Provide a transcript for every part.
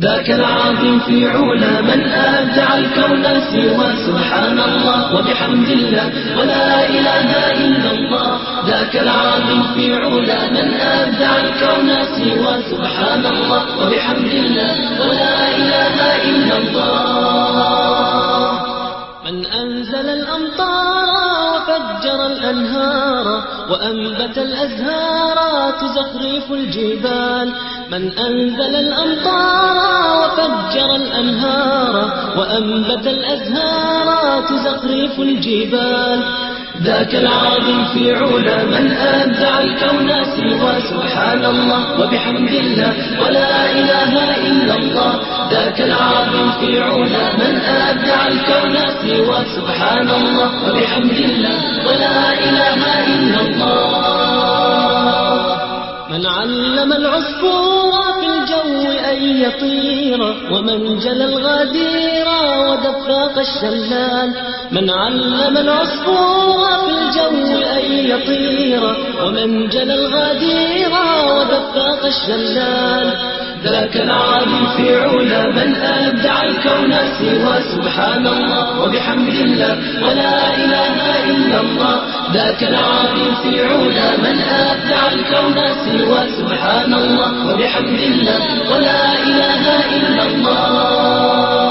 ذاك العظيم في علا من أبدع الكون سوى سبحان الله وبحمد الله ولا إله إلا الله. ذاك العظيم في علا من أبدع الكون سوى سبحان الله وبحمد الله ولا إله إلا الله. من أنزل الأمطار وفجر الأنهار وأنبت الأزهار تزخرف الجبال. من أنزل الأمطار وفجر الأنهار وأنبت الأزهار تزخرف الجبال. ذاك العظيم في علا من أبدع الكون سوى سبحان الله وبحمد الله ولا إله إلا الله. ذاك العظيم في علا من أبدع الكون سوى سبحان الله وبحمد الله ولا إله إلا الله. من علم العصفور في الجو أن يطير ومن جلى الغدير ودفاق الشلال. من علم العصفور في الجو أن يطير ومن جلى الغدير ودفاق الشلال. ذاك العظيم في علا من أبدع الكون سوى سبحان الله وبحمد الله ولا إله إلا الله. ذاك العظيم في علا من أبدع الكون سوى سبحان الله وبحمد الله ولا إله إلا الله.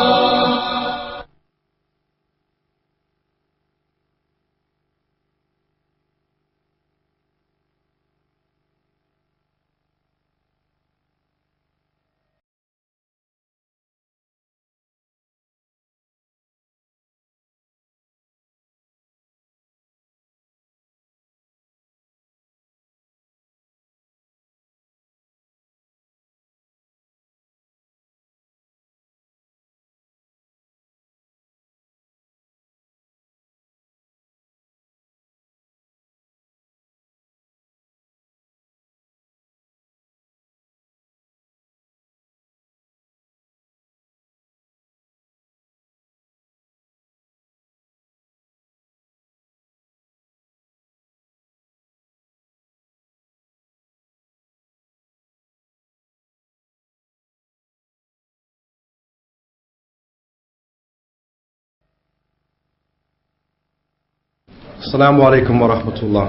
Assalamu alaikum wa rahmatullah.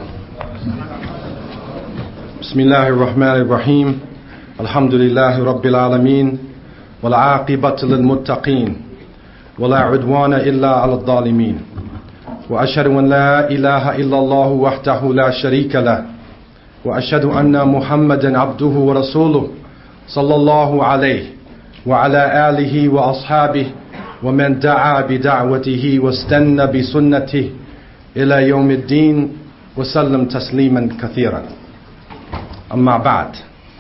Bismillahir Rahmanir Rahim. Alhamdulillahi Rabbil Alameen. Wal aqibatu lil muttaqeen. Wa la udwana illa ala adh-dhalimin. Wa ashhadu an la ilaha illa Allah wahdahu la sharika lah. Wa ashhadu anna Muhammadan abduhu wa rasuluh. Sallallahu alayhi wa ala alihi wa ashabihi wa man da'a bi da'watihi wa istanna bi sunnatihi إلى يوم الدين وسلم تسليما كثيرا. أما بعد.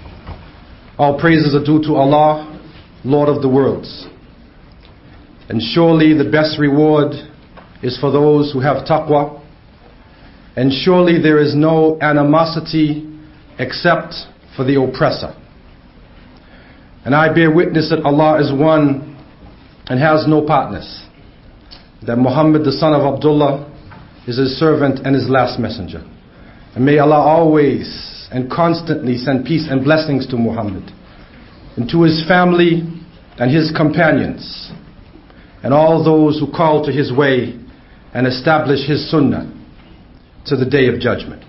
All praises are due to Allah, Lord of the worlds. And surely the best reward is for those who have taqwa. And surely there is no animosity except for the oppressor. And I bear witness that Allah is one and has no partners. That Muhammad the son of Abdullah is his servant and his last messenger. And may Allah always and constantly send peace and blessings to Muhammad and to his family and his companions and all those who call to his way and establish his sunnah to the day of judgment.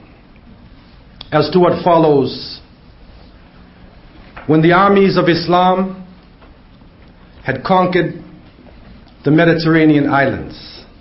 As to what follows, when the armies of Islam had conquered the Mediterranean islands,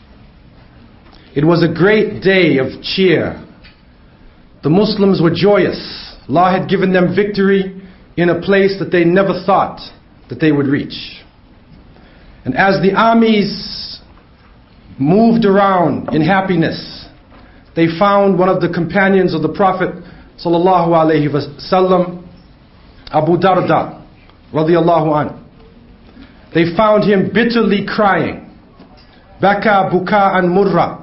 it was a great day of cheer. The Muslims were joyous. Allah had given them victory in a place that they never thought that they would reach. And as the armies moved around in happiness, they found one of the companions of the Prophet sallallahu alaihi wasallam, Abu Darda radiyallahu anhu. They found him bitterly crying. Baka buka'an murra.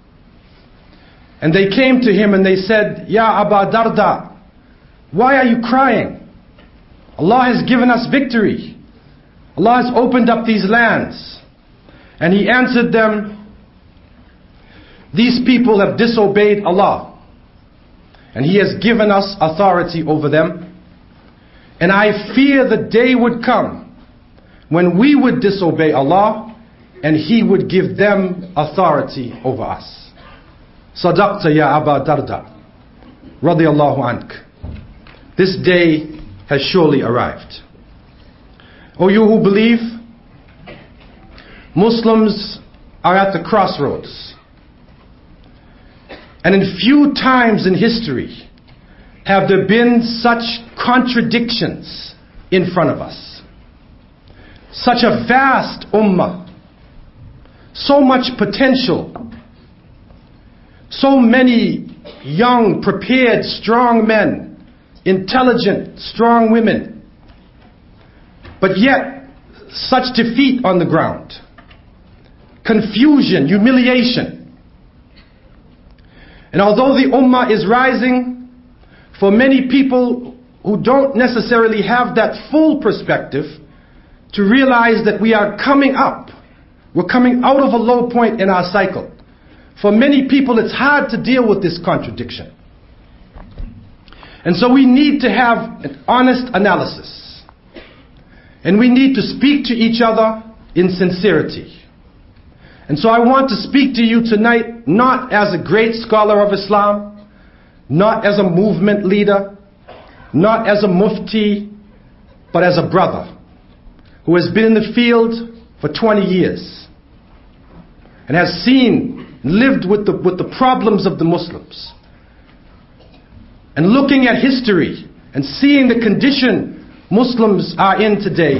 And they came to him and they said, Ya Aba Darda, why are you crying? Allah has given us victory. Allah has opened up these lands. And he answered them, these people have disobeyed Allah. And He has given us authority over them. And I fear the day would come when we would disobey Allah and He would give them authority over us. Sadaqta ya Aba Darda, radiyallahu ank. This day has surely arrived. O you who believe, Muslims are at the crossroads. And in few times in history have there been such contradictions in front of us. Such a vast ummah, so much potential, so many young, prepared, strong men, intelligent, strong women, but yet such defeat on the ground, confusion, humiliation. And although the ummah is rising, for many people who don't necessarily have that full perspective, to realize that we are coming up. We're coming out of a low point in our cycle. For many people, it's hard to deal with this contradiction. And so we need to have an honest analysis. And we need to speak to each other in sincerity. And so I want to speak to you tonight not as a great scholar of Islam, not as a movement leader, not as a mufti, but as a brother who has been in the field for 20 years and has lived with the problems of the Muslims. And looking at history and seeing the condition Muslims are in today,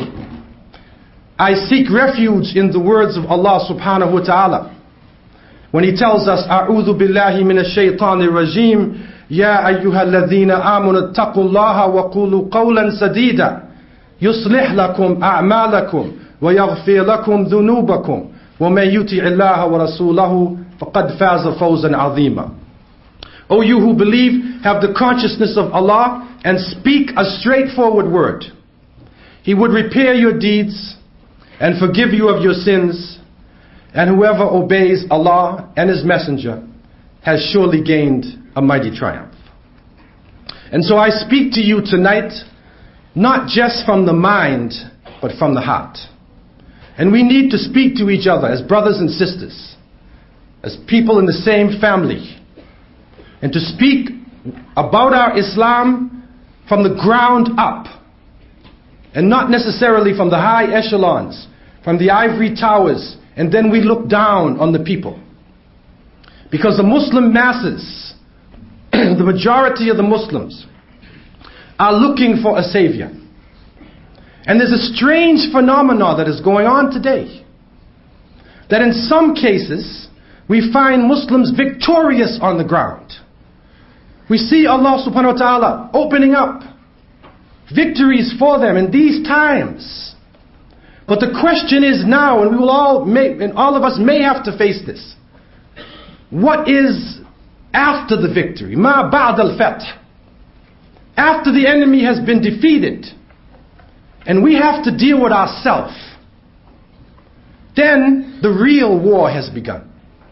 I seek refuge in the words of Allah subhanahu wa ta'ala when He tells us, A'udhu billahi minash shaitanir rajim, Ya ayyuhalladhina amanu taqullaha wa qulu qawlan sadida, yuslih lakum a'malakum wa yaghfir lakum dhunubakum, wa man yuti'i Allaha wa rasulahu faqad faza fawzan 'azima. O you who believe, have the consciousness of Allah and speak a straightforward word. He would repair your deeds and forgive you of your sins, and whoever obeys Allah and His Messenger has surely gained a mighty triumph. And so I speak to you tonight, not just from the mind, but from the heart. And we need to speak to each other as brothers and sisters, as people in the same family, and to speak about our Islam from the ground up, and not necessarily from the high echelons, from the ivory towers, and then we look down on the people. Because the Muslim masses, the majority of the Muslims, are looking for a savior. And there's a strange phenomenon that is going on today, that in some cases we find Muslims victorious on the ground. We see Allah subhanahu wa ta'ala opening up victories for them in these times. But the question is now, and all of us may have to face this, what is after the victory? Ma ba'd al-fath. After the enemy has been defeated, and we have to deal with ourselves, then the real war has begun.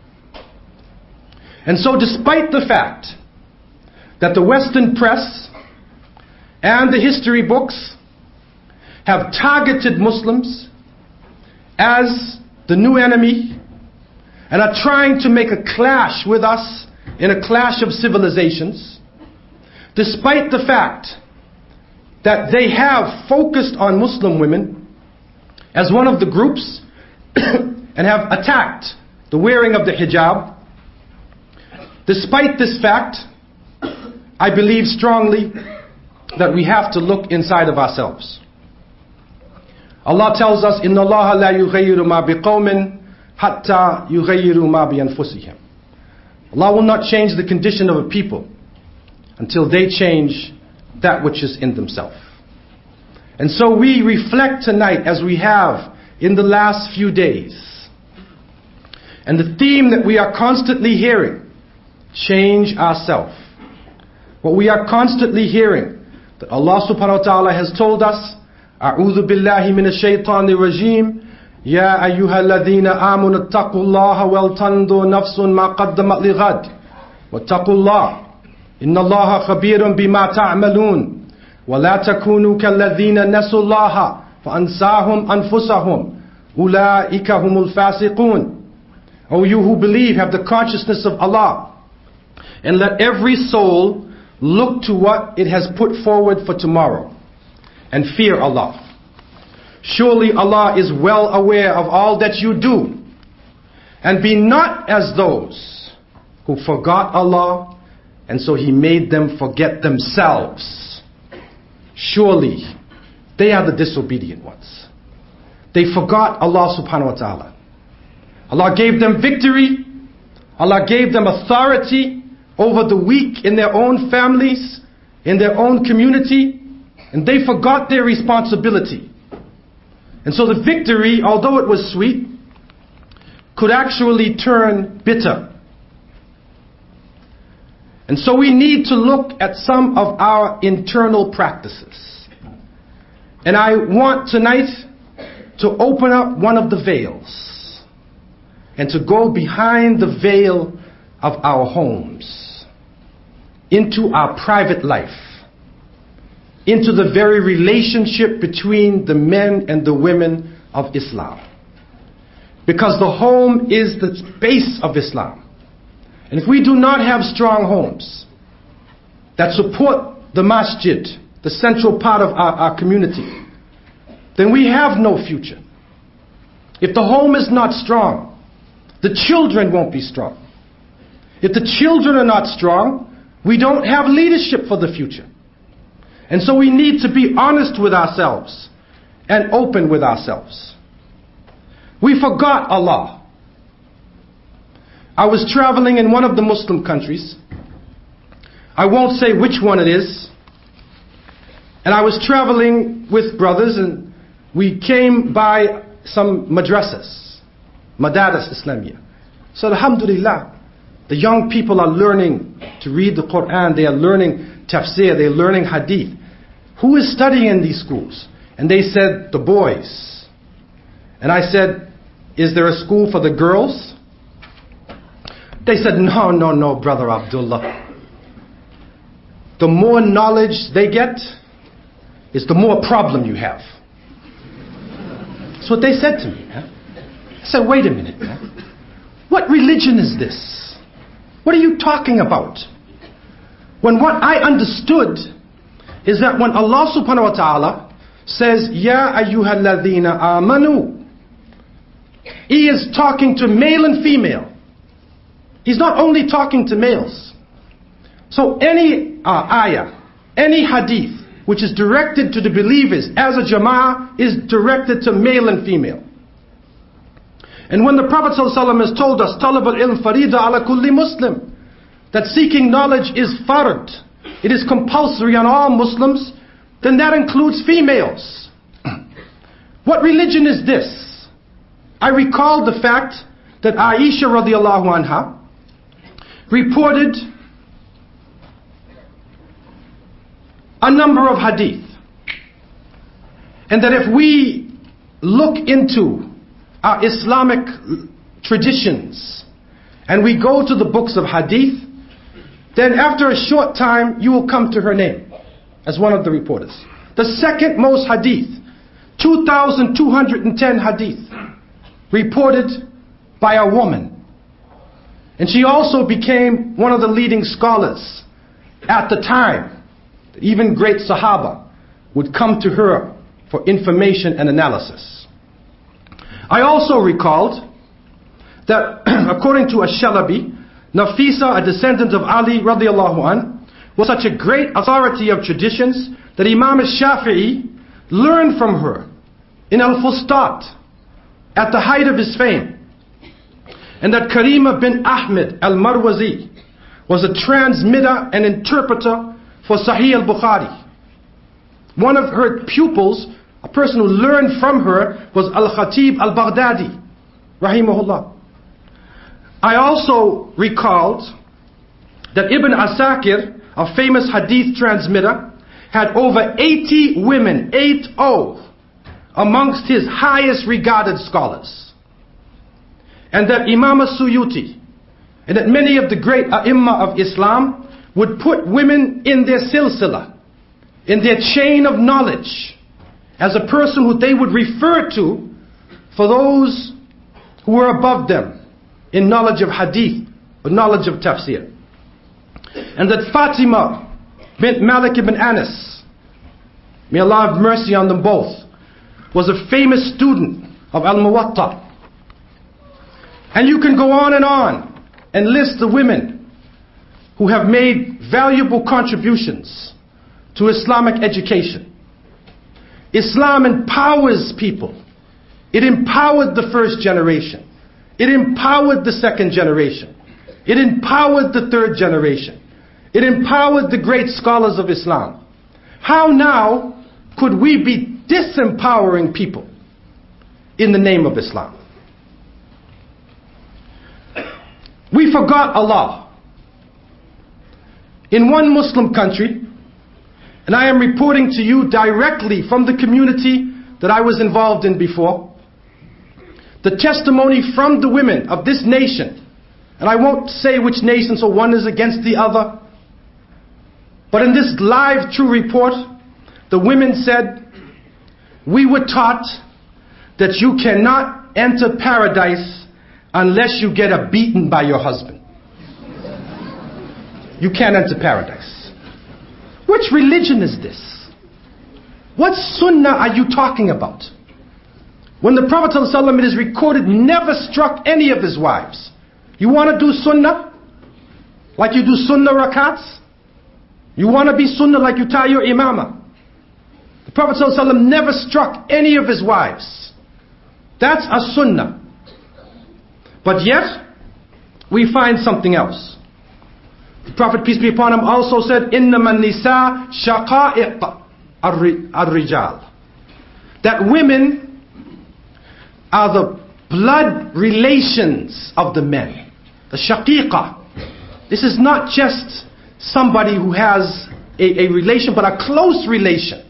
And so despite the fact that the Western press and the history books have targeted Muslims as the new enemy and are trying to make a clash with us in a clash of civilizations, despite the fact that they have focused on Muslim women as one of the groups and have attacked the wearing of the hijab, despite this fact, I believe strongly that we have to look inside of ourselves. Allah tells us, Inna Allah la yughayyiru ma biqawmin hatta yughayyiru ma bi anfusihim. Allah will not change the condition of a people until they change that which is in themselves. And so we reflect tonight, as we have in the last few days. And the theme that we are constantly hearing, change ourselves. What we are constantly hearing, that Allah subhanahu wa ta'ala has told us, A'udhu billahi minash shaitanir rajim, Ya ayyuhalladhina amanu attaqullaha wal tanzur nafsun ma qaddamat lighad, wattaqullaha, inna Allaha khabirun bima ta'malun, wa la takunu kalladhina nasullaha فَأَنْسَاهُمْ أَنفُسَهُمْ أُولَٰئِكَ هُمُ الْفَاسِقُونَ. O you who believe, have the consciousness of Allah, and let every soul look to what it has put forward for tomorrow, and fear Allah. Surely Allah is well aware of all that you do. And be not as those who forgot Allah, and so He made them forget themselves. Surely they are the disobedient ones. They forgot Allah subhanahu wa ta'ala. Allah gave them victory. Allah gave them authority over the weak in their own families, in their own community, and they forgot their responsibility. And so the victory, although it was sweet, could actually turn bitter. And so we need to look at some of our internal practices. And I want tonight to open up one of the veils and to go behind the veil of our homes, into our private life, into the very relationship between the men and the women of Islam. Because the home is the base of Islam. And if we do not have strong homes that support the masjid, the central part of our community, then we have no future. If the home is not strong, the children won't be strong. If the children are not strong, we don't have leadership for the future. And so we need to be honest with ourselves and open with ourselves. We forgot Allah. I was traveling in one of the Muslim countries. I won't say which one it is. And I was traveling with brothers, and we came by some madrasas, Madaris Islamiyah. So alhamdulillah, the young people are learning to read the Quran, they are learning tafsir, they are learning hadith. Who is studying in these schools? And they said, the boys. And I said, is there a school for the girls? They said, no, Brother Abdullah. The more knowledge they get, is the more problem you have. That's what they said to me. I said, wait a minute. What religion is this? What are you talking about? When what I understood is that when Allah subhanahu wa ta'ala says, Ya ayyuhalladhina amanu, He is talking to male and female. He's not only talking to males. So any ayah, any hadith which is directed to the believers as a jama'ah is directed to male and female. And when the Prophet ﷺ has told us, Talab al-ilm farida ala kulli Muslim, that seeking knowledge is fard, it is compulsory on all Muslims, then that includes females. What religion is this? I recalled the fact that Aisha radiallahu anha reported a number of hadith. And that if we look into our Islamic traditions and we go to the books of hadith, then after a short time you will come to her name as one of the reporters. The second most hadith, 2,210 hadith reported by a woman. And she also became one of the leading scholars at the time. Even great Sahaba would come to her for information and analysis. I also recalled that according to Ash-Shalabi, Nafisa, a descendant of Ali radiallahu an, was such a great authority of traditions that Imam al-Shafi'i learned from her in Al-Fustat at the height of his fame. And that Karima bin Ahmed al-Marwazi was a transmitter and interpreter for Sahih al-Bukhari. One of her pupils, a person who learned from her, was Al-Khatib al-Baghdadi, rahimahullah. I also recalled that Ibn Asakir, a famous hadith transmitter, had over 80 women, 80, amongst his highest regarded scholars. And that Imam al-Suyuti, and that many of the great A'imma of Islam would put women in their silsila, in their chain of knowledge, as a person who they would refer to for those who were above them in knowledge of hadith, or knowledge of tafsir. And that Fatima bint Malik ibn Anas, may Allah have mercy on them both, was a famous student of Al-Muwatta. And you can go on and list the women who have made valuable contributions to Islamic education. Islam empowers people. It empowered the first generation. It empowered the second generation. It empowered the third generation. It empowered the great scholars of Islam. How now could we be disempowering people in the name of Islam? We forgot Allah. In one Muslim country, and I am reporting to you directly from the community that I was involved in before, the testimony from the women of this nation, and I won't say which nation, so one is against the other, but in this live true report, the women said, we were taught that you cannot enter paradise unless you get a beating by your husband. You can't enter paradise. Which religion is this? What sunnah are you talking about? When the Prophet ﷺ, it is recorded, never struck any of his wives. You want to do sunnah? Like you do sunnah rakats? You want to be sunnah like you tie your imamah? The Prophet ﷺ never struck any of his wives. That's a sunnah. But yet, we find something else. The Prophet, peace be upon him, also said, إِنَّمَا النِّسَاء شَقَائِقَ الرِّجَالِ. That women are the blood relations of the men. The shaqiqa. This is not just somebody who has a relation, but a close relation.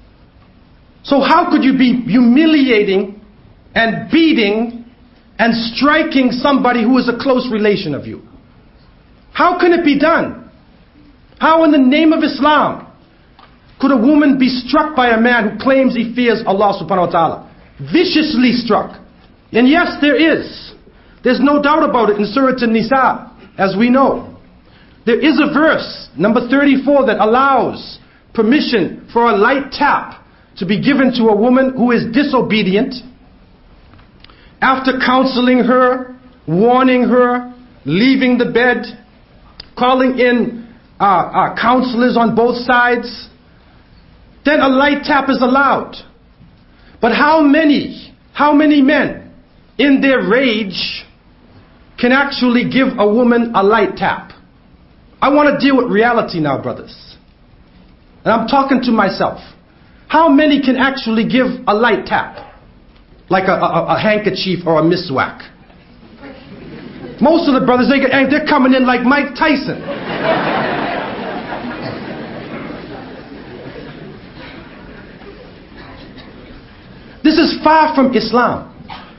So how could you be humiliating and beating and striking somebody who is a close relation of you? How can it be done? How in the name of Islam could a woman be struck by a man who claims he fears Allah subhanahu wa ta'ala? Viciously struck. And yes, there is. There's no doubt about it in Surah An-Nisa, as we know. There is a verse, number 34, that allows permission for a light tap to be given to a woman who is disobedient. After counseling her, warning her, leaving the bed, calling in counselors on both sides, then a light tap is allowed. But how many men in their rage can actually give a woman a light tap? I want to deal with reality now, brothers. And I'm talking to myself. How many can actually give a light tap? Like a handkerchief or a miswak? Most of the brothers, they're coming in like Mike Tyson. This is far from Islam.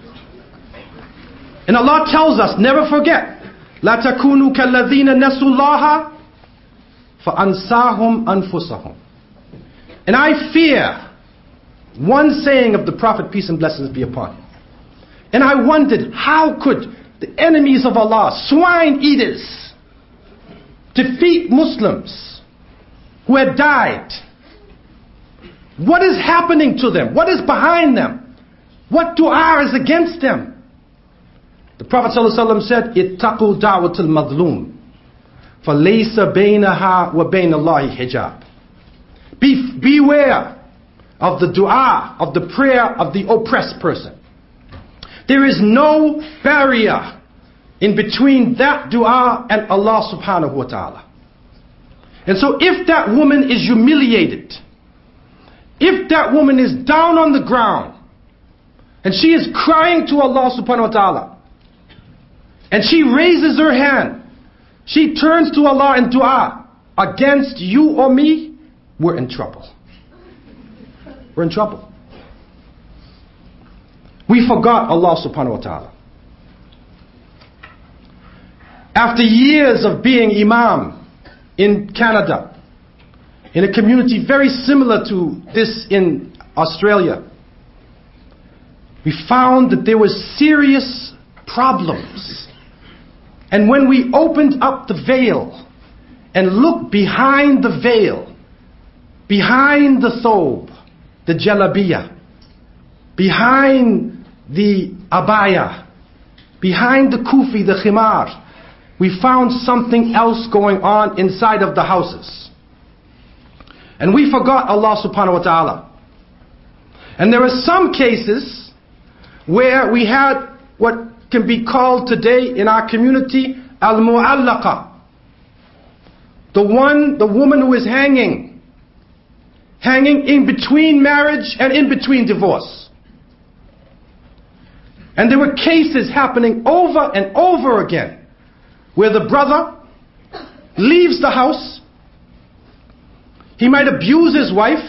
And Allah tells us, never forget, لا تكونوا كالذين نسوا الله فأنساهم أنفسهم. And I fear one saying of the Prophet, peace and blessings be upon him. And I wondered, how could the enemies of Allah, swine eaters, defeat Muslims who had died? What is happening to them? What is behind them? What dua is against them? The Prophet ﷺ said, اتقوا دعوة المظلوم فليس بينها وبين الله حجاب. Beware of the dua, of the prayer of the oppressed person. There is no barrier in between that dua and Allah subhanahu wa ta'ala. And so if that woman is humiliated, if that woman is down on the ground, and she is crying to Allah subhanahu wa ta'ala, and she raises her hand, she turns to Allah in dua against you or me, we're in trouble. We're in trouble. We forgot Allah subhanahu wa ta'ala. After years of being imam in Canada, in a community very similar to this in Australia, we found that there were serious problems. And when we opened up the veil and looked behind the veil, behind the thobe, the jalabiyah, behind the abaya, behind the kufi, the khimar, we found something else going on inside of the houses. And we forgot Allah subhanahu wa ta'ala. And there are some cases where we had what can be called today in our community al-mu'allaqa. The woman who is hanging in between marriage and in between divorce. And there were cases happening over and over again where the brother leaves the house, he might abuse his wife,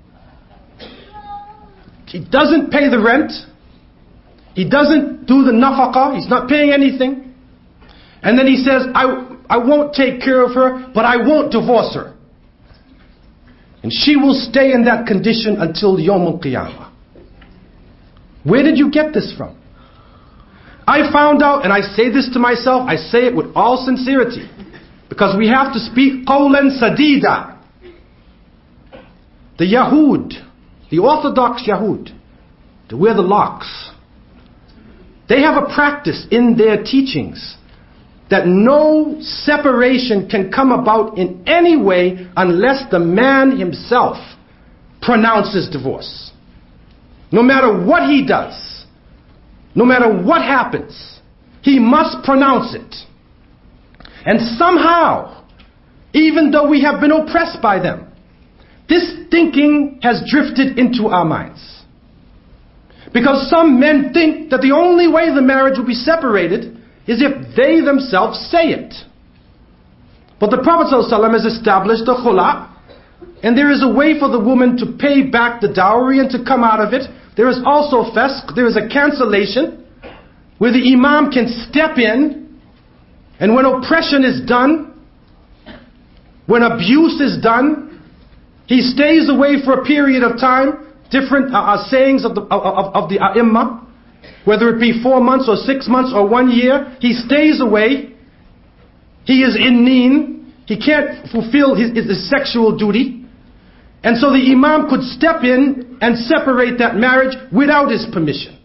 he doesn't pay the rent, he doesn't do the nafaqah, he's not paying anything, and then he says, I won't take care of her, but I won't divorce her. And she will stay in that condition until Yawm al-Qiyamah. Where did you get this from? I found out, and I say this to myself, I say it with all sincerity, because we have to speak qawlan sadida. The Yahud, the Orthodox Yahud, they wear the locks. They have a practice in their teachings that no separation can come about in any way unless the man himself pronounces divorce. No matter what he does, no matter what happens, he must pronounce it. And somehow, even though we have been oppressed by them, this thinking has drifted into our minds. Because some men think that the only way the marriage will be separated is if they themselves say it. But the Prophet ﷺ has established the khula, and there is a way for the woman to pay back the dowry and to come out of it. There is also fasq, there is a cancellation, where the imam can step in, and when oppression is done, when abuse is done, he stays away for a period of time. Different sayings of the ai', whether it be 4 months or 6 months or 1 year, he stays away. He is in neen. He can't fulfill his sexual duty. And so the imam could step in and separate that marriage without his permission.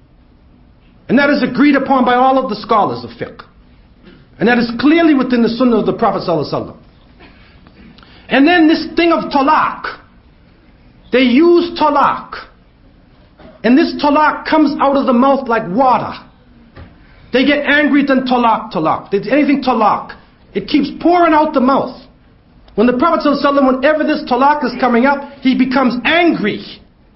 And that is agreed upon by all of the scholars of fiqh. And that is clearly within the sunnah of the Prophet ﷺ. And then this thing of talaq. They use talaq. And this talaq comes out of the mouth like water. They get angry at them, talaq. Anything talaq. It keeps pouring out the mouth. When the Prophet ﷺ, whenever this talaq is coming up, he becomes angry.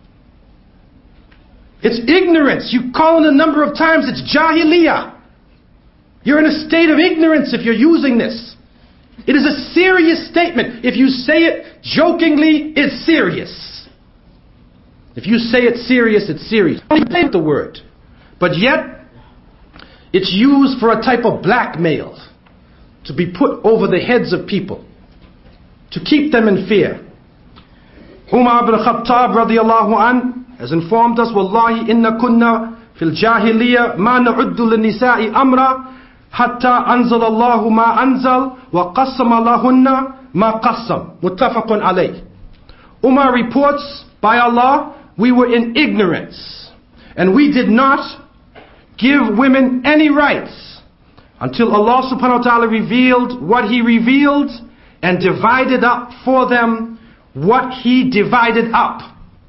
It's ignorance. You call it a number of times, it's jahiliyyah. You're in a state of ignorance if you're using this. It is a serious statement. If you say it jokingly, it's serious. If you say it's serious, it's serious. You say the word. But yet, it's used for a type of blackmail to be put over the heads of people, to keep them in fear. Umar ibn Khattab radiyallahu an has informed us, Wallahi inna kunna fil jahiliyyah ma na'uddu lin-nisa'i amra hatta anzal Allahu ma anzal wa qassama lahunna ma qassam. Muttafaqun alayh. Umar reports, by Allah, we were in ignorance, and we did not give women any rights until Allah subhanahu wa ta'ala revealed what He revealed and divided up for them what He divided up.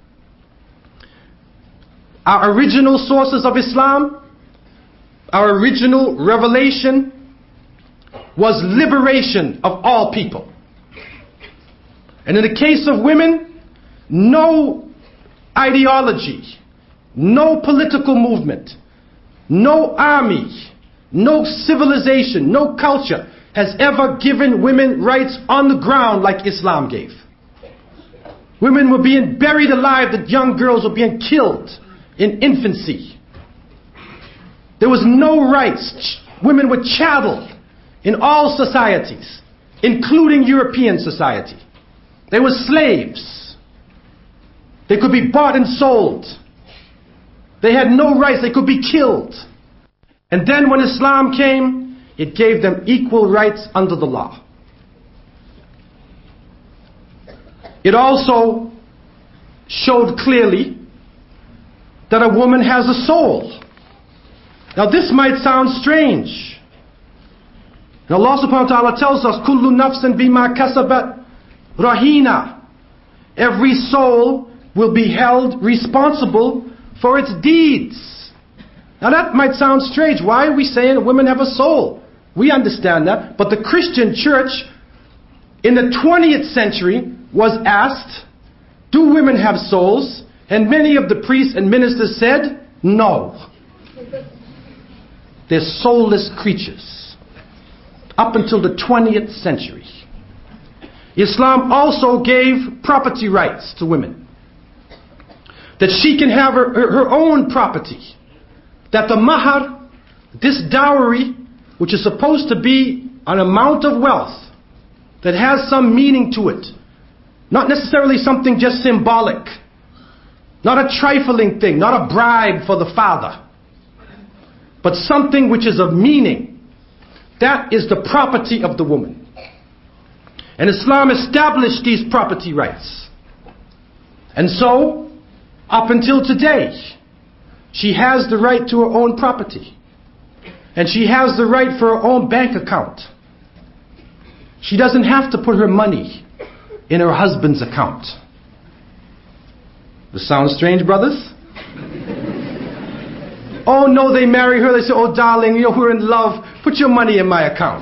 Our original sources of Islam, our original revelation was liberation of all people. And in the case of women, no ideology, no political movement, no army, no civilization, no culture has ever given women rights on the ground like Islam gave. Women were being buried alive, the young girls were being killed in infancy. There was no rights. Women were chattel in all societies, including European society. They were slaves. They could be bought and sold. They had no rights. They could be killed. And then when Islam came, it gave them equal rights under the law. It also showed clearly that a woman has a soul. Now this might sound strange. And Allah subhanahu wa ta'ala tells us, Kullu nafsin bima kasabat rahina. Every soul will be held responsible for its deeds. Now that might sound strange. Why are we saying women have a soul? We understand that. But the Christian church in the 20th century was asked, do women have souls? And many of the priests and ministers said, no. They're soulless creatures. Up until the 20th century. Islam also gave property rights to women. That she can have her own property. That the mahar, this dowry, which is supposed to be an amount of wealth that has some meaning to it. Not necessarily something just symbolic. Not a trifling thing, not a bribe for the father. But something which is of meaning. That is the property of the woman. And Islam established these property rights. And so, up until today, she has the right to her own property. And she has the right for her own bank account. She doesn't have to put her money in her husband's account. This sounds strange, brothers? Oh no, they marry her, they say, oh darling, we're in love, put your money in my account.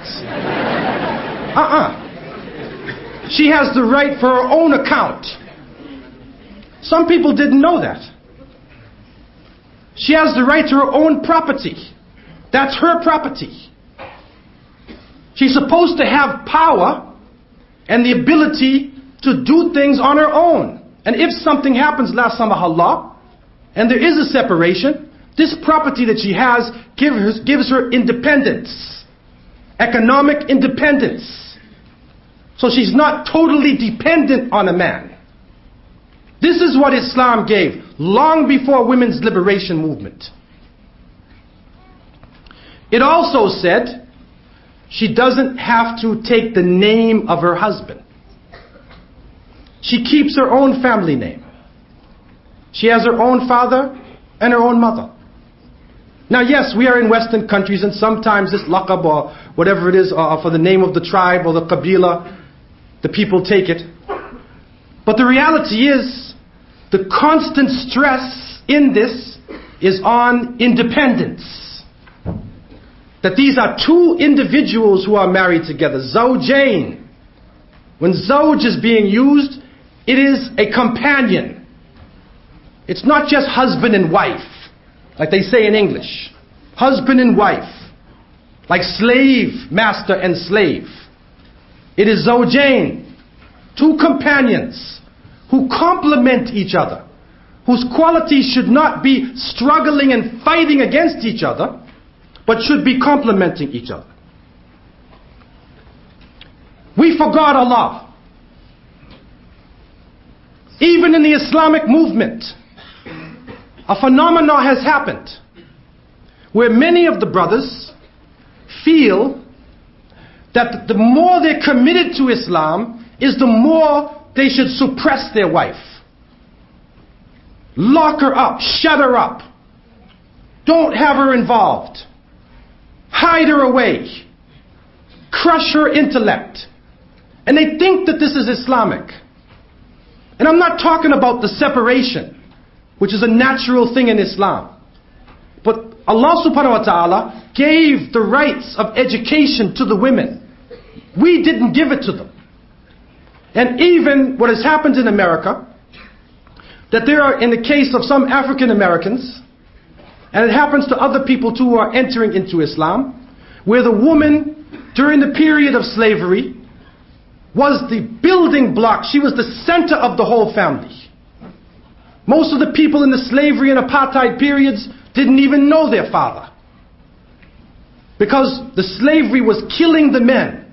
She has the right for her own account. Some people didn't know that. She has the right to her own property. That's her property. She's supposed to have power and the ability to do things on her own. And if something happens, la samahallah, and there is a separation, this property that she has gives her independence. Economic independence. So she's not totally dependent on a man. This is what Islam gave long before women's liberation movement. It also said she doesn't have to take the name of her husband. She keeps her own family name. She has her own father and her own mother. Now yes, we are in Western countries and sometimes this laqab or whatever it is for the name of the tribe or the qabila, the people take it. But the reality is, the constant stress in this is on independence. That these are two individuals who are married together. Zawjain. When zawj is being used, it is a companion. It's not just husband and wife, like they say in English. Husband and wife. Like slave, master and slave. It is zawjain. Two companions who complement each other. Whose qualities should not be struggling and fighting against each other, but should be complementing each other. We forgot Allah. Even in the Islamic movement, a phenomenon has happened where many of the brothers feel that the more they're committed to Islam is the more they should suppress their wife. Lock her up, shut her up. Don't have her involved. Hide her away. Crush her intellect. And they think that this is Islamic. And I'm not talking about the separation, which is a natural thing in Islam. But Allah subhanahu wa ta'ala gave the rights of education to the women. We didn't give it to them. And even what has happened in America, that there are, in the case of some African Americans, and it happens to other people too who are entering into Islam, where the woman, during the period of slavery, was the building block. She was the center of the whole family. Most of the people in the slavery and apartheid periods didn't even know their father. Because the slavery was killing the men,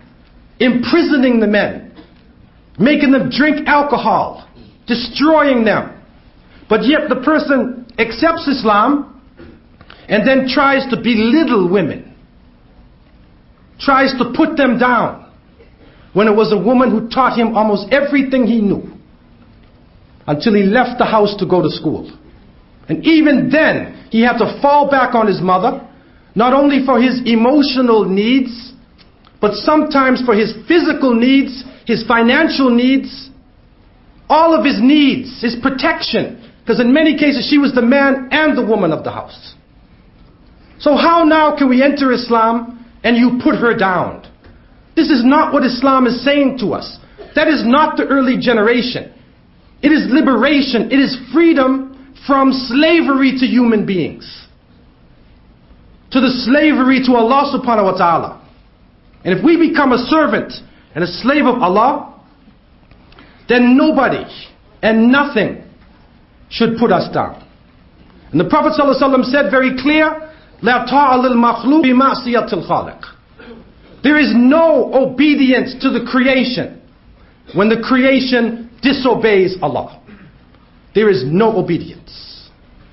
imprisoning the men, making them drink alcohol, destroying them, But yet the person accepts Islam and then tries to belittle women, tries to put them down, when it was a woman who taught him almost everything he knew until he left the house to go to school. And even then, he had to fall back on his mother, not only for his emotional needs, but sometimes for his physical needs, his financial needs, all of his needs, his protection. Because in many cases, she was the man and the woman of the house. So how now can we enter Islam and you put her down? This is not what Islam is saying to us. That is not the early generation. It is liberation. It is freedom from slavery to human beings, to the slavery to Allah subhanahu wa ta'ala. And if we become a servant and a slave of Allah, then nobody and nothing should put us down. And the Prophet ﷺ said very clear, لا طاعة للمخلوق بمعصية الخالق. There is no obedience to the creation when the creation disobeys Allah. There is no obedience.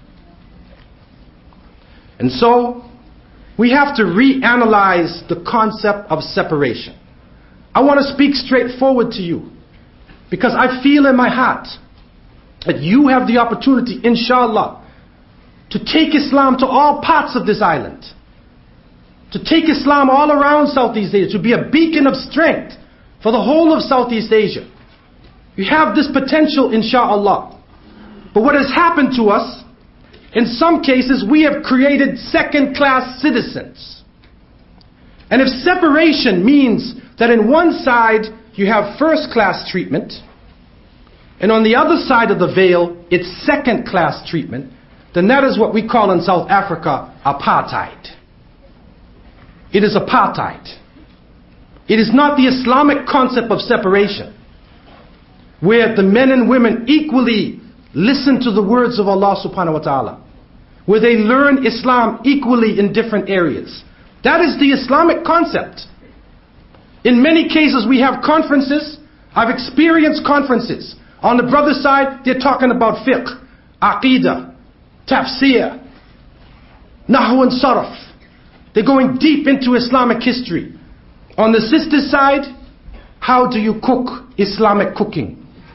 And so, we have to reanalyze the concept of separation. I want to speak straightforward to you, because I feel in my heart that you have the opportunity, inshallah, to take Islam to all parts of this island, to take Islam all around Southeast Asia, to be a beacon of strength for the whole of Southeast Asia. You have this potential, inshallah. But what has happened to us, in some cases, we have created second-class citizens. And if separation means that in one side you have first-class treatment, and on the other side of the veil it's second-class treatment, then that is what we call in South Africa apartheid. It is apartheid. It is not the Islamic concept of separation, where the men and women equally listen to the words of Allah subhanahu wa ta'ala, where they learn Islam equally in different areas. That is the Islamic concept. In many cases we have conferences. I've experienced conferences. On the brother side, they're talking about fiqh, aqidah, tafsir, nahu and sarf. They're going deep into Islamic history. On the sister side, how do you cook Islamic cooking?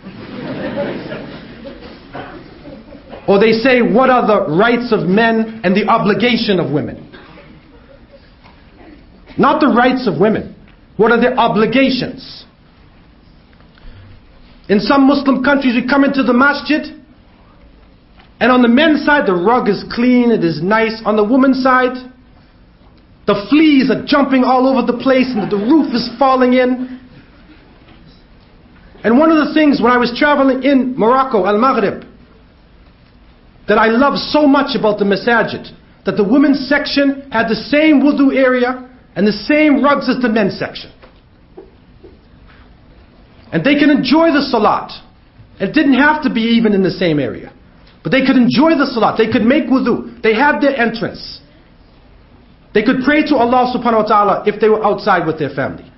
Or they say, what are the rights of men and the obligation of women? Not the rights of women. What are their obligations? In some Muslim countries, you come into the masjid, and on the men's side, the rug is clean, it is nice. On the woman's side, the fleas are jumping all over the place, and the roof is falling in. And one of the things when I was traveling in Morocco, Al-Maghrib, that I love so much about the masajid, that the women's section had the same wudu area and the same rugs as the men's section. And they can enjoy the salat. It didn't have to be even in the same area. But they could enjoy the salat. They could make wudu. They had their entrance. They could pray to Allah subhanahu wa ta'ala if they were outside with their family.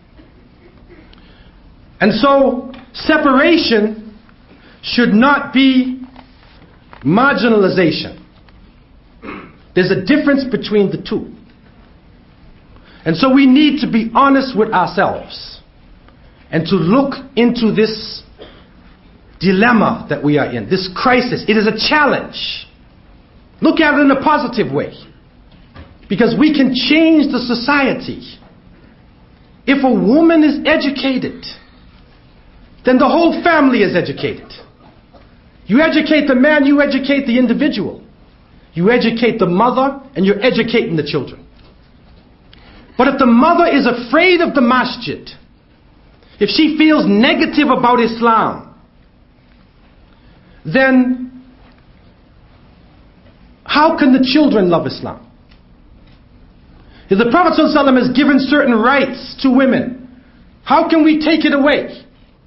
And so, separation should not be marginalization. There's a difference between the two. And so we need to be honest with ourselves and to look into this dilemma that we are in, this crisis. It is a challenge. Look at it in a positive way, because we can change the society. If a woman is educated, then the whole family is educated. You educate the man, you educate the individual. You educate the mother, and you're educating the children. But if the mother is afraid of the masjid, if she feels negative about Islam, then how can the children love Islam? If the Prophet ﷺ has given certain rights to women, how can we take it away?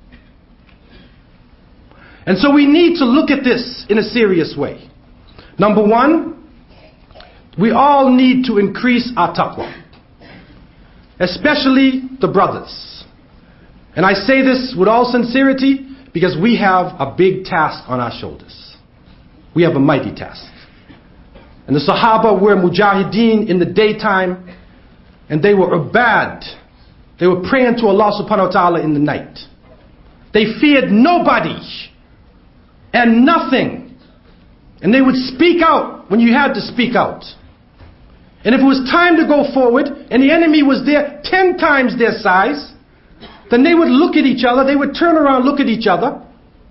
And so we need to look at this in a serious way. Number one, we all need to increase our taqwa, especially the brothers. And I say this with all sincerity because we have a big task on our shoulders. we have a mighty task. And the Sahaba were mujahideen in the daytime, and they were ubad. They were praying to Allah subhanahu wa ta'ala in the night. They feared nobody and nothing. And they would speak out when you had to speak out. And if it was time to go forward and the enemy was there 10 times their size, then they would look at each other, they would turn around, look at each other.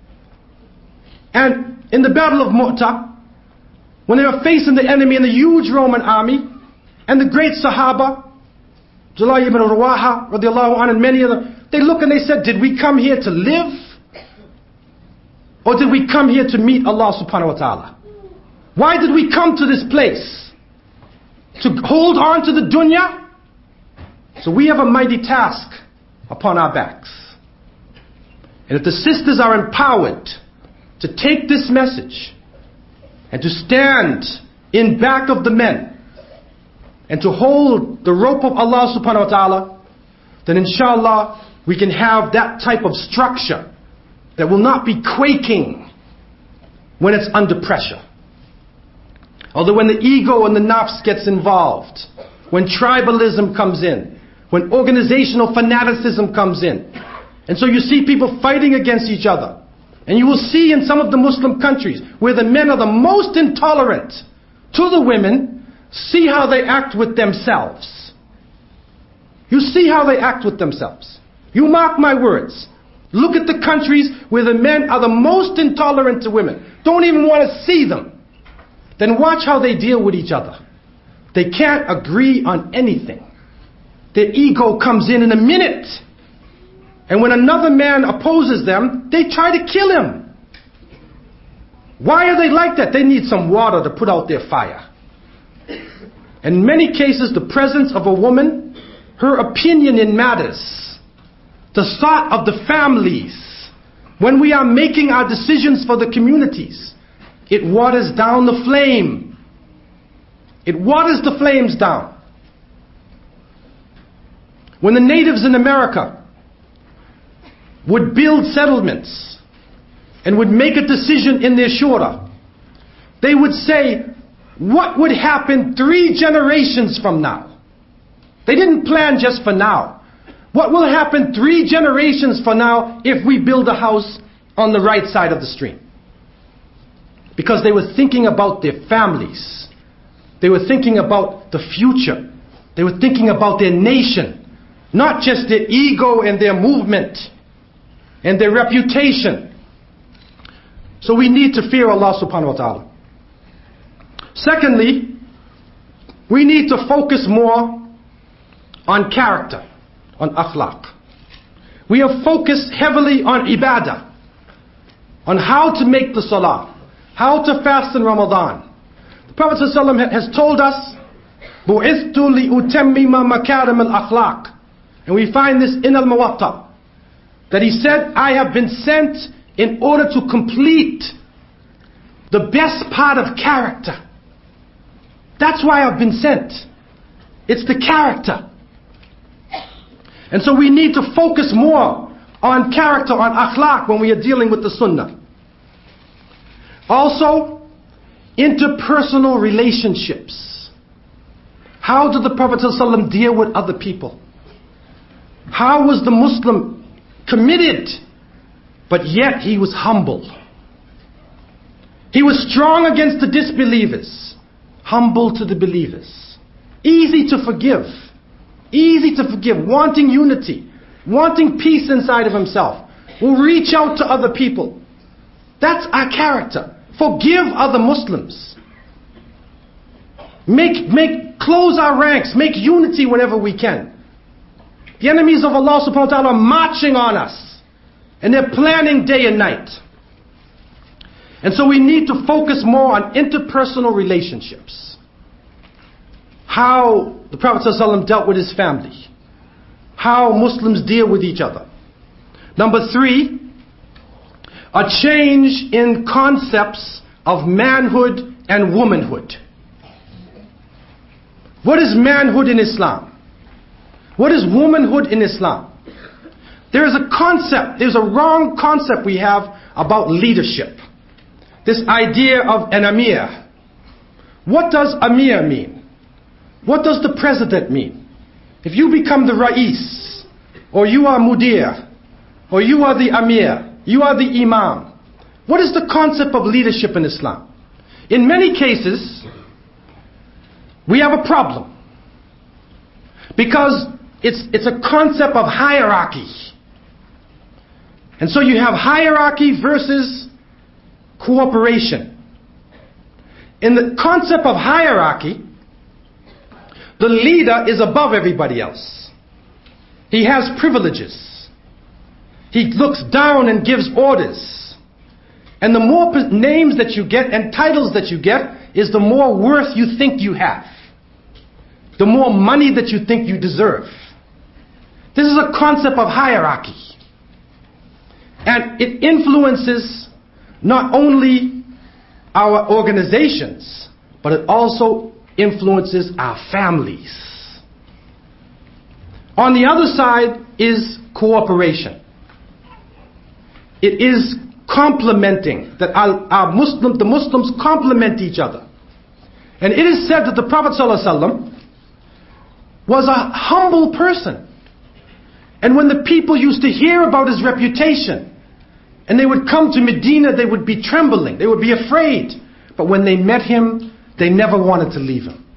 And in the Battle of Mu'tah, when they were facing the enemy and the huge Roman army, and the great Sahaba, Abdullah ibn Rawaha, radiallahu anhu, and many of them, they look and they said, did we come here to live? Or did we come here to meet Allah subhanahu wa ta'ala? Why did we come to this place? To hold on to the dunya? So we have a mighty task upon our backs. And if the sisters are empowered to take this message and to stand in back of the men and to hold the rope of Allah subhanahu wa ta'ala, then inshallah we can have that type of structure that will not be quaking when it's under pressure. Although when the ego and the nafs gets involved, when tribalism comes in, when organizational fanaticism comes in, and so you see people fighting against each other, and you will see in some of the Muslim countries where the men are the most intolerant to the women, see how they act with themselves. You see how they act with themselves. You mark my words. Look at the countries where the men are the most intolerant to women. Don't even want to see them. Then watch how they deal with each other. They can't agree on anything. Their ego comes in a minute. And when another man opposes them, they try to kill him. Why are they like that? They need some water to put out their fire. In many cases, the presence of a woman, her opinion in matters, the thought of the families, when we are making our decisions for the communities, it waters down the flame. It waters the flames down. When the natives in America would build settlements and would make a decision in their shura, they would say, what would happen 3 generations from now? They didn't plan just for now. What will happen 3 generations from now if we build a house on the right side of the stream? Because they were thinking about their families. They were thinking about the future. They were thinking about their nation. Not just their ego and their movement and their reputation. So we need to fear Allah subhanahu wa ta'ala. Secondly, we need to focus more on character, on akhlaq. We have focused heavily on ibadah, on how to make the salah, how to fast in Ramadan. The Prophet ﷺ has told us, بُعِثْتُ لِأُتَمِّمَ مَكَارِمَ الْأَخْلَاقِ. And we find this in Al-Muwatta, that he said, I have been sent in order to complete the best part of character. That's why I've been sent. It's the character. And so we need to focus more on character, on akhlaq when we are dealing with the sunnah. Also, interpersonal relationships. How did the Prophet ﷺ deal with other people? How was the Muslim committed, but yet he was humble? He was strong against the disbelievers, humble to the believers. Easy to forgive. Easy to forgive, wanting unity, wanting peace inside of himself. Will reach out to other people. That's our character. Forgive other Muslims. Close our ranks, make unity whenever we can. The enemies of Allah subhanahu wa ta'ala are marching on us, and they're planning day and night. And so we need to focus more on interpersonal relationships. How the Prophet ﷺ dealt with his family. How Muslims deal with each other. Number 3, a change in concepts of manhood and womanhood. What is manhood in Islam? What is womanhood in Islam? There is a concept, there's a wrong concept we have about leadership. this idea of an Amir. What does Amir mean? What does the president mean? If you become the Rais, or you are Mudir, or you are the Amir, you are the Imam, what is the concept of leadership in Islam? In many cases, we have a problem. Because it's a concept of hierarchy. And so you have hierarchy versus cooperation. In the concept of hierarchy, the leader is above everybody else. He has privileges. He looks down and gives orders. And the more names that you get and titles that you get is the more worth you think you have. The more money that you think you deserve. This is a concept of hierarchy. And it influences not only our organizations, but it also influences our families. On the other side is cooperation. It is complementing, that the Muslims complement each other. And it is said that the Prophet ﷺ was a humble person. And when the people used to hear about his reputation, and they would come to Medina, they would be trembling, they would be afraid. But when they met him, they never wanted to leave him.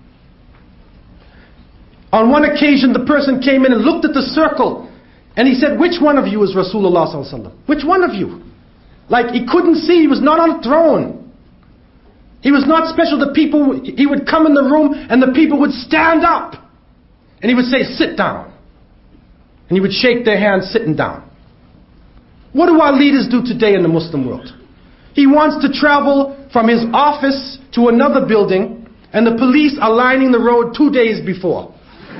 On one occasion, the person came in and looked at the circle, and he said, "Which one of you is Rasulullah sallallahu alaihi wasallam? Which one of you?" Like he couldn't see, he was not on a throne. He was not special. The people, he would come in the room, and the people would stand up. And he would say, "Sit down." And he would shake their hands sitting down. What do our leaders do today in the Muslim world? He wants to travel from his office to another building, and the police are lining the road 2 days before.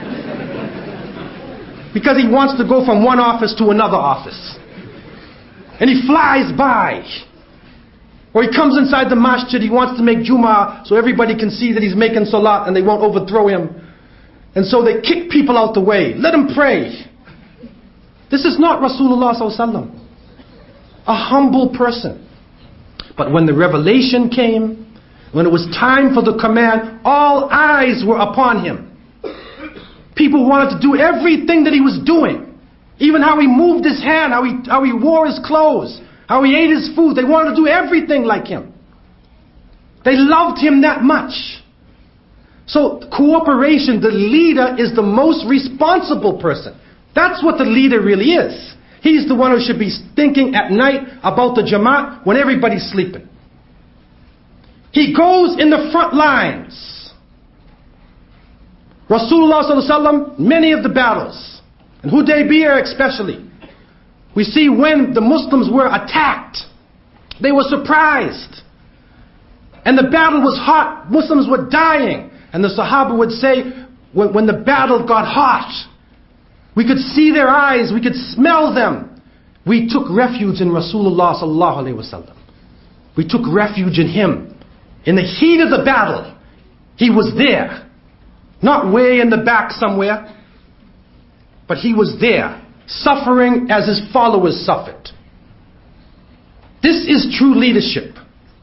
Because he wants to go from one office to another office. And he flies by. Or he comes inside the masjid, he wants to make Jummah so everybody can see that he's making salat and they won't overthrow him. And so they kick people out the way. Let him pray. This is not Rasulullah sallallahu alaihi wasallam. A humble person. But when the revelation came, when it was time for the command, all eyes were upon him. People wanted to do everything that he was doing. Even how he moved his hand, how he wore his clothes, how he ate his food. They wanted to do everything like him. They loved him that much. So cooperation, the leader is the most responsible person. That's what the leader really is. He's the one who should be thinking at night about the Jamaat when everybody's sleeping. He goes in the front lines. Rasulullah sallallahu alaihi wasallam, many of the battles, and Hudaybiyah especially, we see when the Muslims were attacked, they were surprised. And the battle was hot, Muslims were dying. And the Sahaba would say, when the battle got hot, we could see their eyes, we could smell them. We took refuge in Rasulullah sallallahu alaihi wasallam. We took refuge in him. In the heat of the battle, he was there. Not way in the back somewhere, but he was there, suffering as his followers suffered. This is true leadership.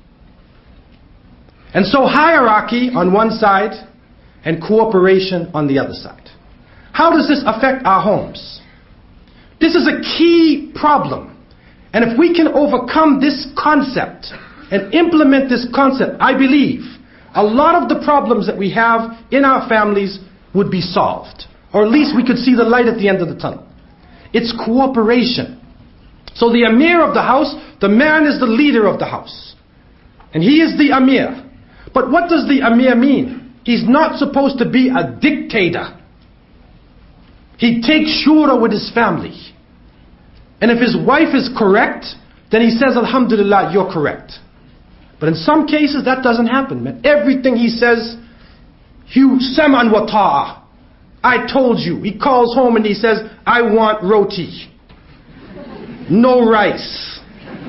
And so hierarchy on one side and cooperation on the other side. How does this affect our homes? This is a key problem. And if we can overcome this concept and implement this concept, I believe a lot of the problems that we have in our families would be solved. Or at least we could see the light at the end of the tunnel. It's cooperation. So the Amir of the house, the man is the leader of the house. And he is the Amir. But what does the Amir mean? He's not supposed to be a dictator. He takes shura with his family. And if his wife is correct, then he says, Alhamdulillah, you're correct. But in some cases, that doesn't happen, man. Everything he says, you sam'an wa ta'a. I told you. He calls home and he says, I want roti. No rice.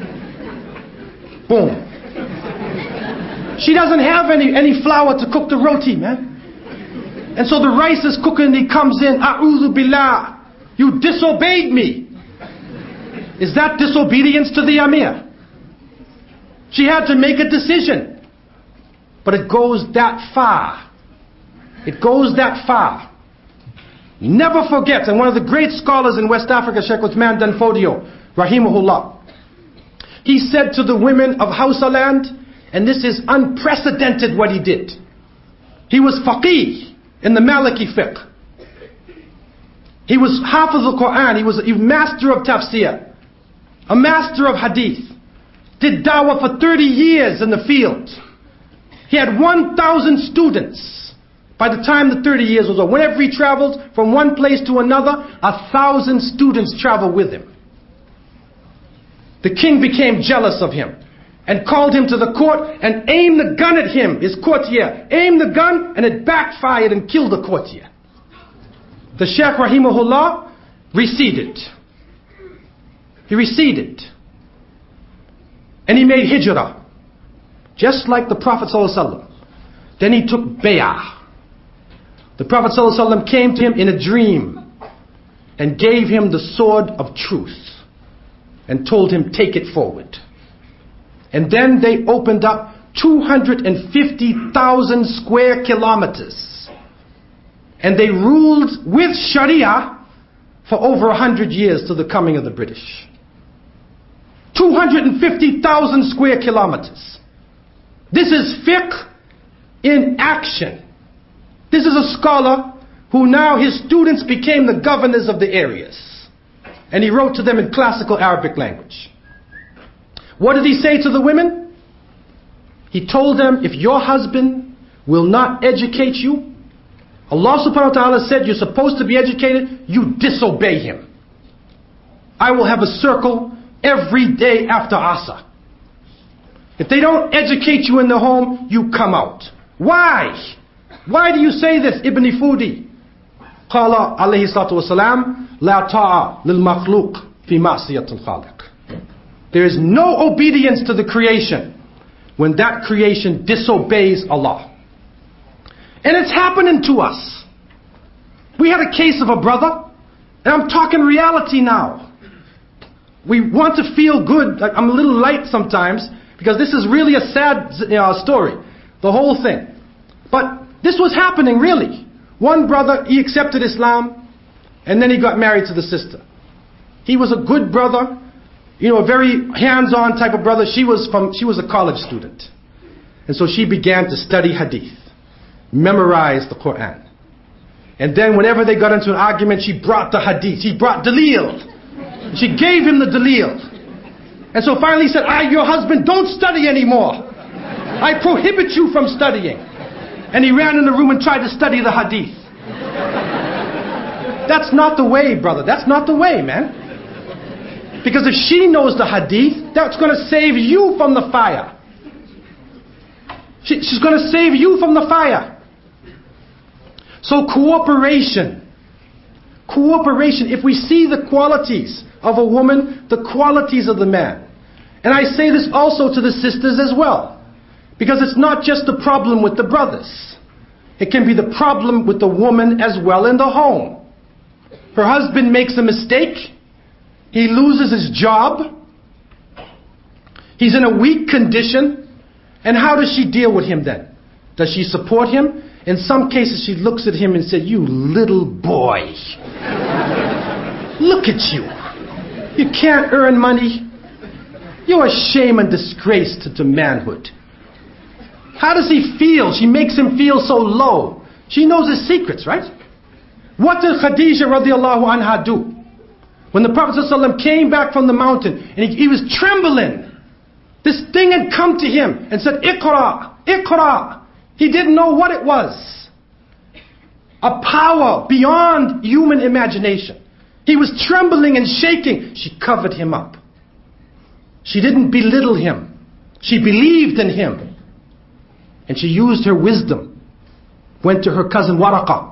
Boom. She doesn't have any flour to cook the roti, man. And so the rice is cooking and he comes in, A'udhu billah. You disobeyed me. Is that disobedience to the Amir? She had to make a decision. But it goes that far. It goes that far. Never forget, and one of the great scholars in West Africa, Sheikh Uthman Danfodio, rahimahullah, he said to the women of Hausa land, and this is unprecedented what he did. He was faqih in the Maliki fiqh. He was hafiz of the Quran. He was a master of tafsir, a master of hadith. Did dawah for 30 years in the field. He had 1,000 students by the time the 30 years was over. Whenever he traveled from one place to another, 1,000 students traveled with him. The king became jealous of him and called him to the court and aimed the gun at him, his courtier. Aimed the gun and it backfired and killed the courtier. The Shaykh rahimahullah receded. He receded. And he made hijrah. Just like the Prophet ﷺ. Then he took bay'ah. The Prophet ﷺ came to him in a dream and gave him the sword of truth and told him, take it forward. And then they opened up 250,000 square kilometers. And they ruled with Sharia for over 100 years to the coming of the British. 250,000 square kilometers. This is fiqh in action. This is a scholar who now his students became the governors of the areas. And he wrote to them in classical Arabic language. What did he say to the women? He told them, if your husband will not educate you, Allah subhanahu wa ta'ala said you're supposed to be educated, you disobey him. I will have a circle every day after Asr. If they don't educate you in the home, you come out. Why? Why do you say this, Ibn Fudi? قال عليه الصلاة والسلام لا طاعة للمخلوق في معصية الخالق. There is no obedience to the creation when that creation disobeys Allah. And it's happening to us. We had a case of a brother, and I'm talking reality now. We want to feel good. I'm a little light sometimes because this is really a sad story, the whole thing. But this was happening really. One brother, he accepted Islam and then he got married to the sister. He was a good brother, a very hands-on type of brother. She was a college student. And so she began to study hadith, memorize the Quran. And then whenever they got into an argument, she brought the hadith, she brought dalil. She gave him the dalil. And so finally he said, your husband, don't study anymore. I prohibit you from studying. And he ran in the room and tried to study the hadith. That's not the way, brother. That's not the way, man. Because if she knows the hadith, that's going to save you from the fire. She's going to save you from the fire. So cooperation. Cooperation. If we see the qualities of a woman, the qualities of the man. And I say this also to the sisters as well. Because it's not just the problem with the brothers. It can be the problem with the woman as well in the home. Her husband makes a mistake. He loses his job. He's in a weak condition. And how does she deal with him then? Does she support him? In some cases she looks at him and says, you little boy. Look at you. You can't earn money. You're a shame and disgrace to manhood. How does he feel? She makes him feel so low. She knows his secrets, right? What did Khadija radiallahu anha do? When the Prophet ﷺ came back from the mountain and he was trembling. This thing had come to him and said, Iqra, Iqra. He didn't know what it was. A power beyond human imagination. He was trembling and shaking. She covered him up. She didn't belittle him. She believed in him. And she used her wisdom. Went to her cousin Waraqa.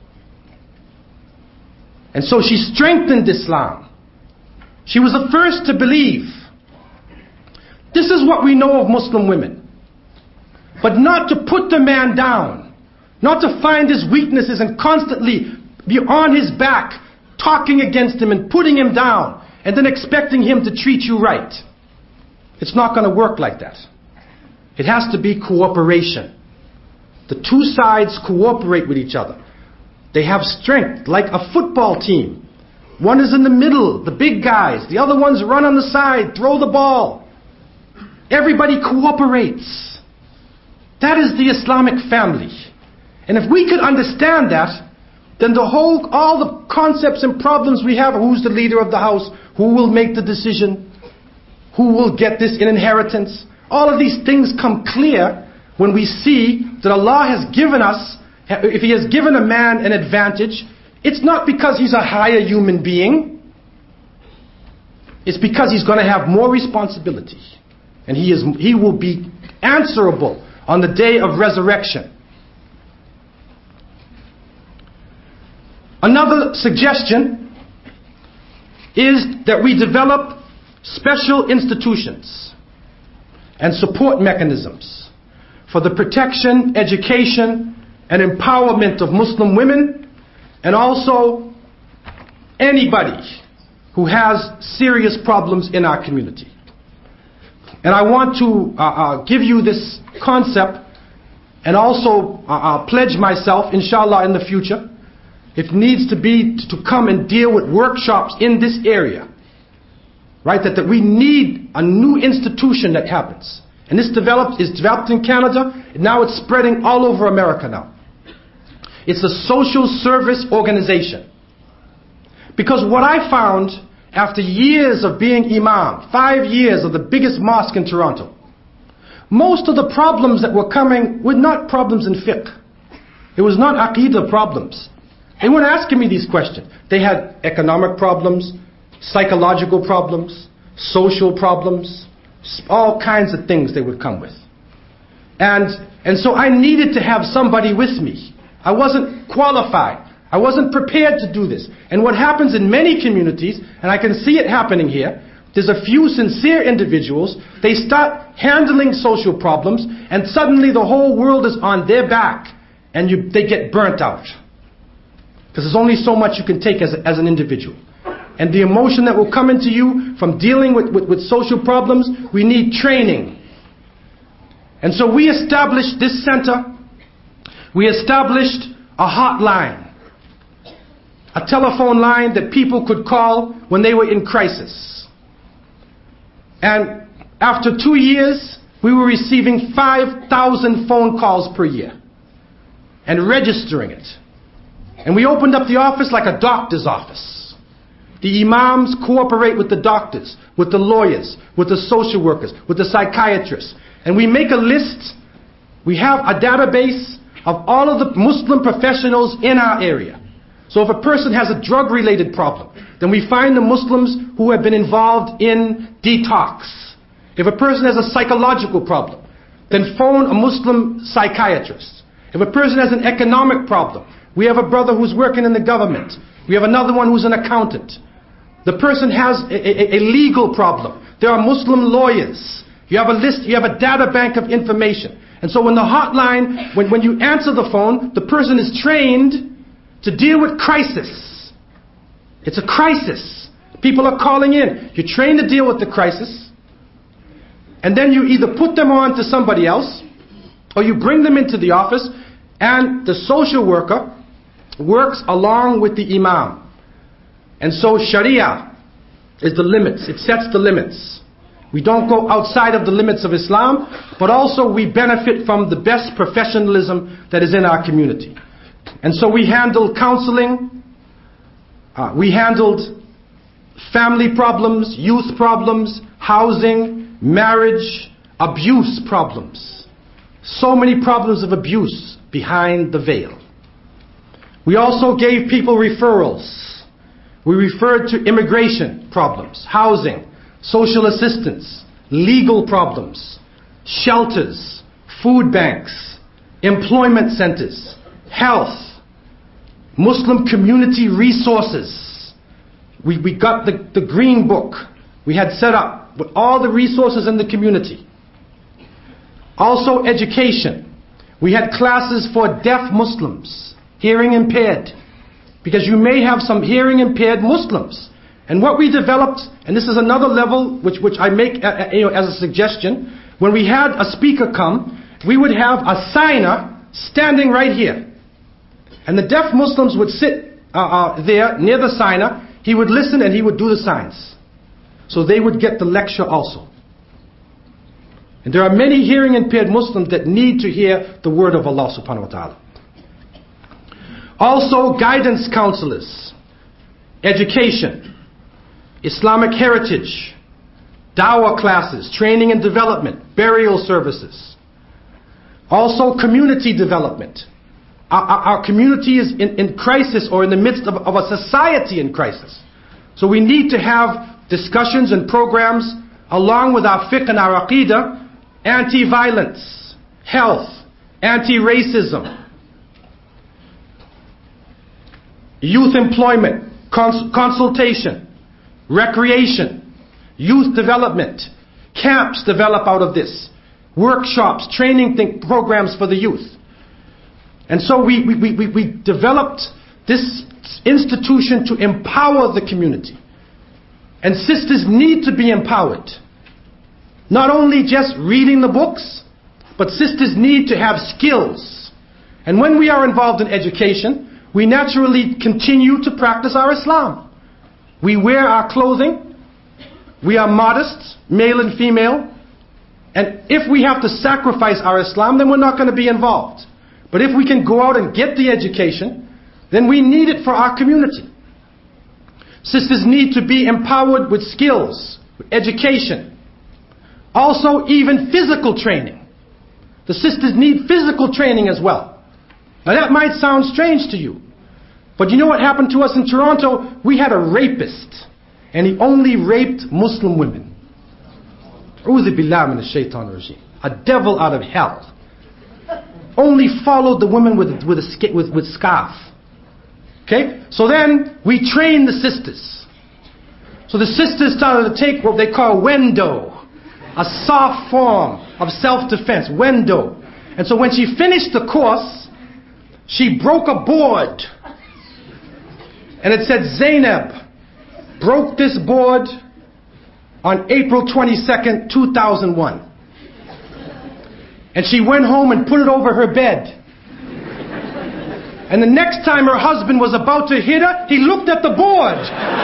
And so she strengthened Islam. She was the first to believe. This is what we know of Muslim women. But not to put the man down. Not to find his weaknesses and constantly be on his back, talking against him and putting him down, and then expecting him to treat you right. It's not going to work like that. It has to be cooperation. The two sides cooperate with each other. They have strength, like a football team. One is in the middle, the big guys. The other ones run on the side, throw the ball. Everybody cooperates. That is the Islamic family. And if we could understand that, then all the concepts and problems we have, who's the leader of the house, who will make the decision, who will get this in inheritance, all of these things come clear when we see that Allah has given us, if He has given a man an advantage, it's not because he's a higher human being. It's because he's going to have more responsibility. And he will be answerable on the day of resurrection. Another suggestion is that we develop special institutions and support mechanisms for the protection, education, and empowerment of Muslim women, and also anybody who has serious problems in our community. And I want to give you this concept and also pledge myself, inshallah, in the future, if needs to be, to come and deal with workshops in this area. Right? That we need a new institution that happens. And this is developed in Canada, and now it's spreading all over America now. It's a social service organization. Because what I found after years of being imam, 5 years of the biggest mosque in Toronto, most of the problems that were coming were not problems in fiqh. It was not aqidah problems. They weren't asking me these questions. They had economic problems, psychological problems, social problems, all kinds of things they would come with. And so I needed to have somebody with me. I wasn't qualified. I wasn't prepared to do this. And what happens in many communities, and I can see it happening here, there's a few sincere individuals, they start handling social problems, and suddenly the whole world is on their back, and they get burnt out. Because there's only so much you can take as an individual. And the emotion that will come into you from dealing with social problems, we need training. And so we established this center. We established a hotline, a telephone line that people could call when they were in crisis. And after 2 years, we were receiving 5,000 phone calls per year and registering it. And we opened up the office like a doctor's office. The imams cooperate with the doctors, with the lawyers, with the social workers, with the psychiatrists. And we make a list. We have a database of all of the Muslim professionals in our area. So if a person has a drug-related problem, then we find the Muslims who have been involved in detox. If a person has a psychological problem, then phone a Muslim psychiatrist. If a person has an economic problem, we have a brother who's working in the government. We have another one who's an accountant. The person has a legal problem. There are Muslim lawyers. You have a list, you have a data bank of information. And so when the hotline, when you answer the phone, the person is trained to deal with crisis. It's a crisis. People are calling in. You're trained to deal with the crisis. And then you either put them on to somebody else, or you bring them into the office, and the social worker works along with the imam. And so Sharia is the limits. It sets the limits. We don't go outside of the limits of Islam, but also we benefit from the best professionalism that is in our community. And so we handled counseling, we handled family problems, youth problems, housing, marriage, abuse problems. So many problems of abuse behind the veil. We also gave people referrals. We referred to immigration problems, housing, social assistance, legal problems, shelters, food banks, employment centers, health, Muslim community resources. We got the green book we had set up with all the resources in the community. Also education. We had classes for deaf Muslims, hearing impaired, because you may have some hearing impaired Muslims. And what we developed, and this is another level which I make as a suggestion, when we had a speaker come, we would have a signer standing right here. And the deaf Muslims would sit there near the signer. He would listen and he would do the signs. So they would get the lecture also. And there are many hearing impaired Muslims that need to hear the word of Allah subhanahu wa ta'ala. Also guidance counselors, education, Islamic heritage, dawah classes, training and development, burial services. Also community development. Our community is in crisis, or in the midst of a society in crisis. So we need to have discussions and programs along with our fiqh and our aqidah, anti-violence, health, anti-racism, youth employment, consultation, recreation, youth development, camps develop out of this, workshops, training programs for the youth. And so we developed this institution to empower the community. And sisters need to be empowered. Not only just reading the books, but sisters need to have skills. And when we are involved in education, we naturally continue to practice our Islam. We wear our clothing. We are modest, male and female. And if we have to sacrifice our Islam, then we're not going to be involved. But if we can go out and get the education, then we need it for our community. Sisters need to be empowered with skills, with education. Also, even physical training. The sisters need physical training as well. Now that might sound strange to you. But you know what happened to us in Toronto? We had a rapist. And he only raped Muslim women. A devil out of hell. Only followed the women with scarf. Okay? So then we trained the sisters. So the sisters started to take what they call wendo. A soft form of self-defense. Wendo. And so when she finished the course, she broke a board. And it said Zainab broke this board on April 22nd, 2001. And she went home and put it over her bed. And the next time her husband was about to hit her, he looked at the board.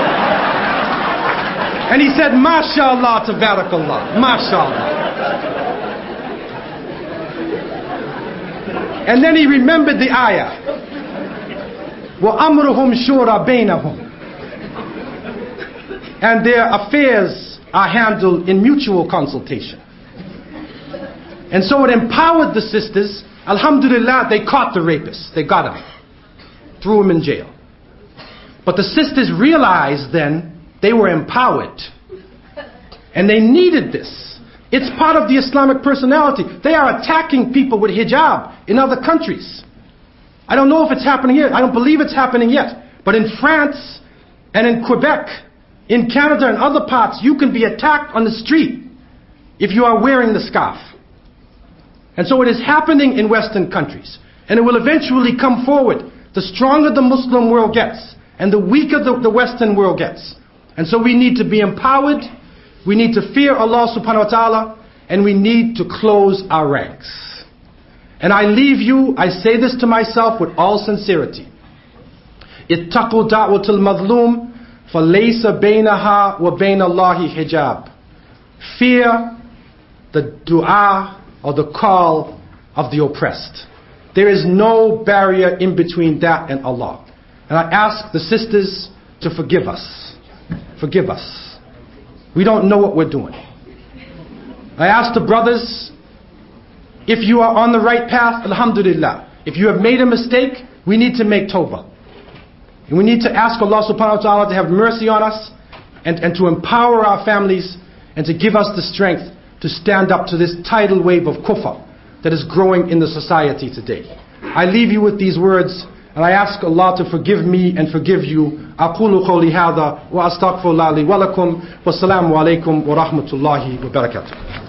And he said, MashaAllah, tabarakallah, MashaAllah. And then he remembered the ayah. وَأَمْرُهُمْ شُورَ بَيْنَهُمْ. And their affairs are handled in mutual consultation. And so it empowered the sisters. Alhamdulillah, they caught the rapists. They got him. Threw him in jail. But the sisters realized then they were empowered. And they needed this. It's part of the Islamic personality. They are attacking people with hijab in other countries. I don't know if it's happening here. I don't believe it's happening yet. But in France and in Quebec, in Canada and other parts, you can be attacked on the street if you are wearing the scarf. And so it is happening in Western countries. And it will eventually come forward. The stronger the Muslim world gets, and the weaker the Western world gets. And so we need to be empowered. We need to fear Allah subhanahu wa ta'ala. And we need to close our ranks. And I leave you, I say this to myself with all sincerity. اتقوا دعوة المظلوم فليس بينها وبين الله حجاب. Fear the dua or the call of the oppressed. There is no barrier in between that and Allah. And I ask the sisters to forgive us. Forgive us. We don't know what we're doing. I ask the brothers, if you are on the right path, alhamdulillah. If you have made a mistake, we need to make tawbah. And we need to ask Allah subhanahu wa ta'ala to have mercy on us and to empower our families and to give us the strength to stand up to this tidal wave of kufr that is growing in the society today. I leave you with these words, and I ask Allah to forgive me and forgive you. أقول قولي هذا وأستغفر الله لي ولكم والسلام عليكم ورحمة الله وبركاته.